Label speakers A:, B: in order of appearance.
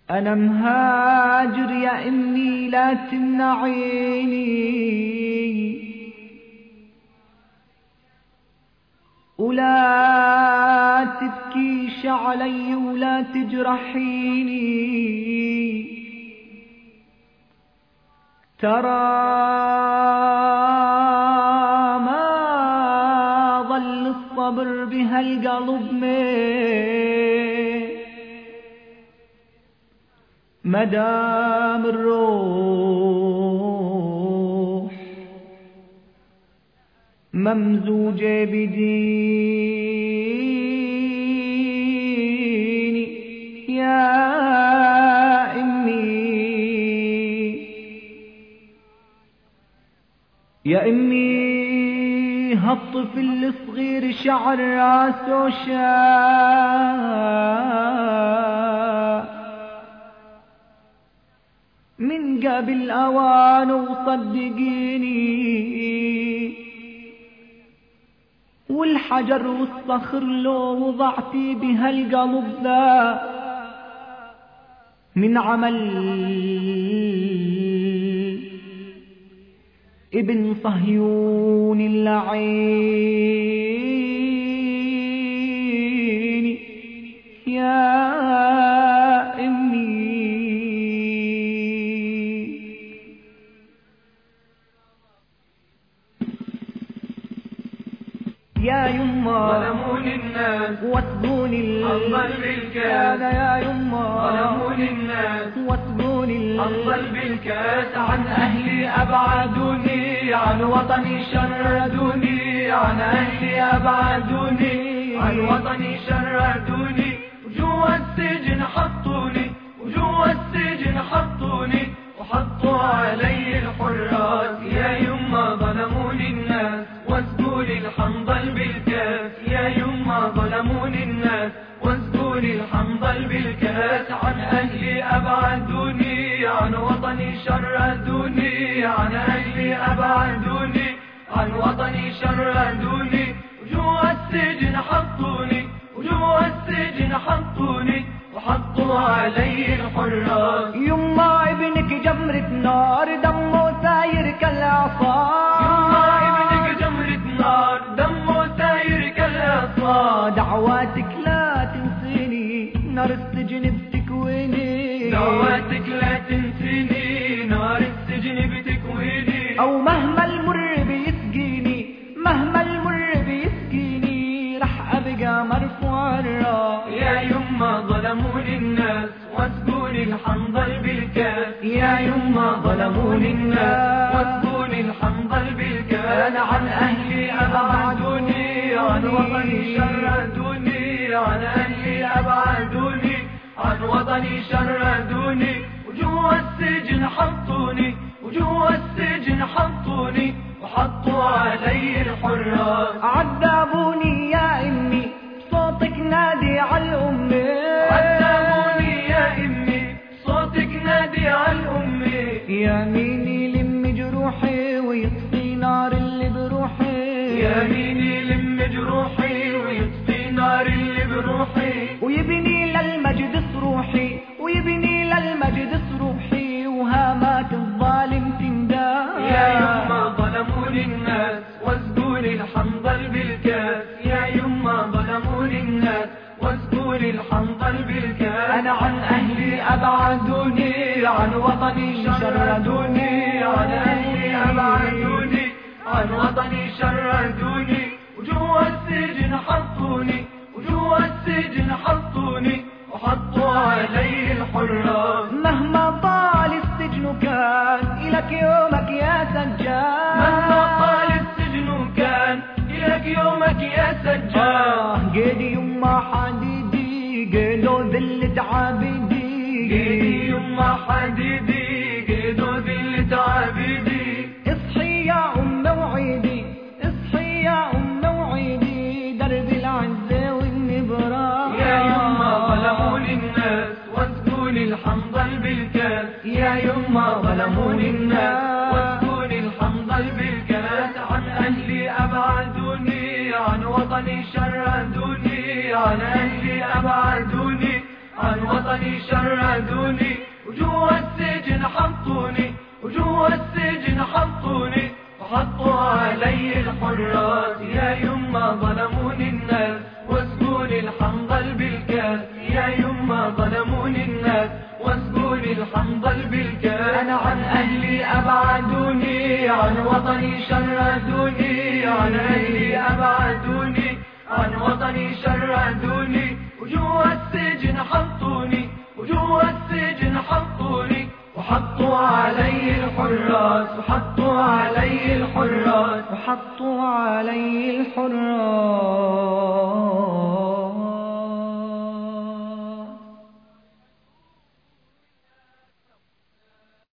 A: أنا مهاجر يا أمي لا تمنعيني، ولا تبكيش علي ولا تجرحيني، ترى ما ظل الصبر بهالقلب مدام الروح ممزوجة بديني. يا أمي يا أمي هالطفل الصغير شعر راسه شاب من قبل أوان وصدقيني، والحجر والصخر لو وضعتي بهالقلب ذا من عمل ابن صهيون اللعين. يا أمي يا يما
B: ظلموني الناس
A: واسقوني
B: أفضل بالكاس،
A: يا يما
B: ظلموني الناس
A: واسقوني
B: أفضل بالكاس، عن أهلي أبعدوني، عن وطني شردوني، عن أهلي أبعدوني، عن وطني شردوني، وجوا السجن حطوني، وجوا السجن حطوني، وحطوا علي الحراس. يا يما ظلموني الناس واسقولي الحنظل بالكاس، يا يما ظلموني الناس واسقولي الحنظل بالكاس، عن أهلي أبعدوني، عن وطني شردوني، عن أهلي أبعدوني، عن وطني شردوني، وجوا السجن حطوني، وجوا السجن حطوني، وحطوا علي الحراس.
A: يما ابنك جمرة نار دمه ساير كالعصا،
B: يما ابنك جمرة نار دمه ساير كالعصا،
A: دعواتك لا تنسيني نار السجن بتكويني،
B: دعواتك لا تنسيني نار السجن بتكويني،
A: أو مهما المر بيسقيني، مهما المر بيسقيني رح أبقى مرفوع الراس.
B: يا يما ظلموني الناس واسقوني الحنظل بالكاس، يا يما ظلموني الناس واسقوني الحنظل بالكاس، أنا عن أهلي أبعدوني، عن وطني شردوني، عن أهلي أبعدوني، عن وطني شردوني، وجوا السجن حطوني، وجوا السجن حطوني، وحطوا علي الحراس.
A: عذبوني يا أمي صوتك نادي عالأم،
B: عذبوني يا أمي صوتك نادي عالأم،
A: يا مين يلم جروحي ويطفي نار اللي بروحي،
B: يا مين يلم جروحي ويطفي نار اللي بروحي،
A: ويبني للمجد صروحي، ويبني للمجد صروحي، وهامات الظالم تندام.
B: يا يما ظلموني الناس واسقوني الحنظل بالكاس، يا يما ظلموني الناس واسقوني الحنظل بالكاس، أنا عن أهلي أبعدوني، عن وطني شردوني، عن أهلي أبعدوني، عن وطني شردوني، وجوا السجن حطوني، وجوا السجن حطوني، وحطوا علي الحراس.
A: مهما طال السجن كان إلك يومك يا سجان،
B: مهما طال السجن كان إلك يومك يا سجان،
A: قيدي يما حديدي قيدو ذلة عابدي،
B: قيدي يما حديدي قيدو ذلة عابدي،
A: اصحي يا أم وعيدي، اصحي يا أم وعيدي درب العزة والنبرة.
B: يا يما ظلموني الناس واسقوني الحنظل بالكاس، يا يما ظلموني الناس واسقوني الحنظل بالكاس، عن أهلي أبعدوني، عن وطني شردوني، عن أهلي أبعدوني، عن وطني شردوني، وجوا السجن حطوني، وجوا السجن حطوني، وحطوا علي الحراس. يا يما ظلموني الناس واسقوني الحنظل بالكاس، يا يما ظلموني الناس واسقوني الحنظل بالكاس. أنا عن أهلي أبعدوني، عن وطني شردوني، عن أهلي أبعدوني، عن وطني شردوني، وجوا السجن حطوني، وجوا السجن حطوني، وحطوا علي الحراس، وحطوا علي الحراس،
A: وحطوا علي الحراس.